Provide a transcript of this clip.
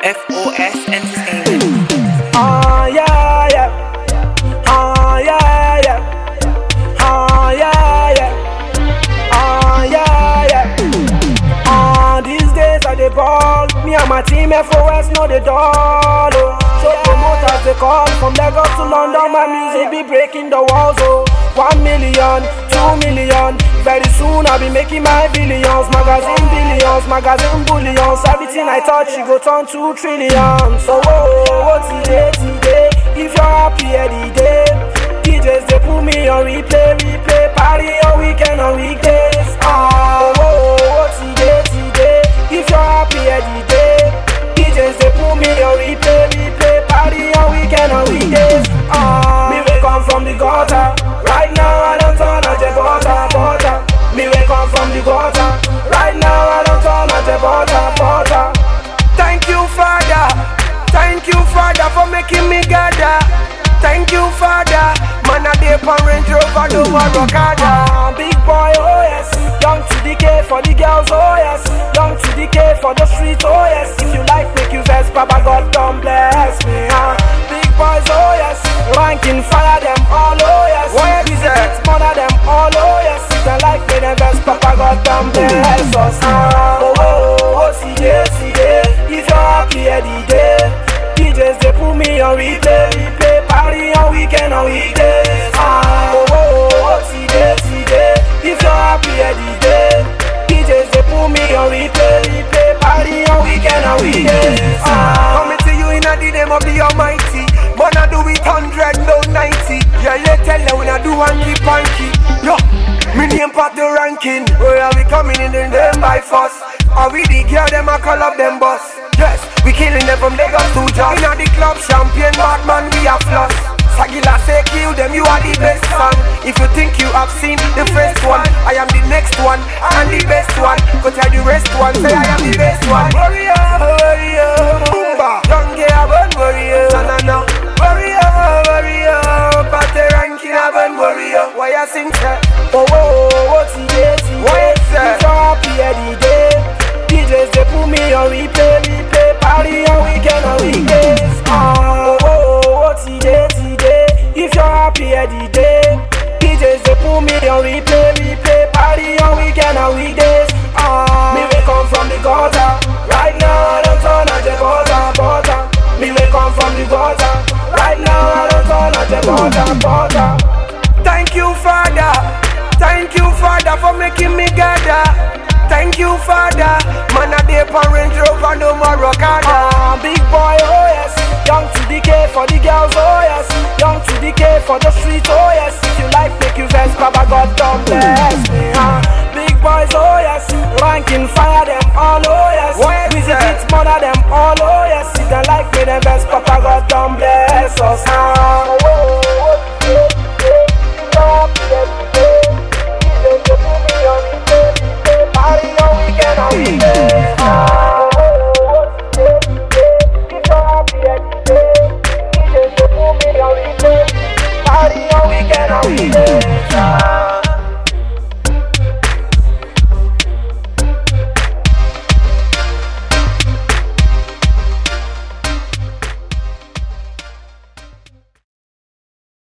FOS Entertainment. Yeah, yeah. Yeah, yeah. Yeah, yeah. Yeah, yeah. These days I dey ball. Me and my team FOS know the doll. So promoters they call from Lagos to London. My music be breaking the walls. 1 million, 2 million. Very soon I'll be making my billions. Magazine billions, magazine bullions. Everything I touch, it go turn 2 trillion. So what's today? If you're happy any day, DJs they put me on replay. Party on weekend on weekdays. What's today? If you're happy any day, DJs they put me on replay. Party on weekend on weekdays. Me will come from the gutter. Right now I don't turn a butter. Me will come from the gutter. Right now I don't turn a butter. Thank you, Father. Thank you, Father, for making me gather. Thank you, Father. Man, I dey on Range Rover, no more Rockada. Big boy, oh yes. Young to decay for the girls, oh yes. Young to decay for the street, oh yes. If you like, make you vex, Papa God don't bless me, Big boys, oh yes. Ranking fire them all, oh yes. Visit mother them all, oh yes. If they like, me them vex, Papa God don't bless us, see day. If you're happy any day, DJs they put me on replay. Party on weekend on weekdays. See day. If you're happy any day, DJs they put me on replay. Party on weekend on weekdays. Coming to you in the name of the Almighty. Man I do it 100, no 90. Yeah, you tell them when I do hanky panky. Yo, me name part the ranking. Where are we coming in the name by force? Are we the girl them I call up them boss? Yes, we killing them from Lagos to Jos. Inna the club champion, Batman we are floss. Sagila say kill them, you are the best son. If you think you have seen the first one, I am the next one, and the best one. Go tell the rest one, say I am the best one. Warrior, Boomba, young girl, burn warrior. Na. Warrior, Pate ranking, burn warrior. Why I sing that? What's the day? Why it's that? If you're happy any day, DJs they put me on replay. Party on weekend on weekdays. What's the day? If you're happy any day, DJs they put me on replay. Party on weekend on weekdays. Me will come from the gutter. Right now I don't turn a butter. Me will come from the gutter. Right now I don't turn a butter. Thank you, Father. Thank you, Father, for making me gather. Thank you, Father. Man, I dey on Range Rover, no more Rockada. Big boy, oh yes. Young to decay for the girls, oh yes. Young to decay for the street, oh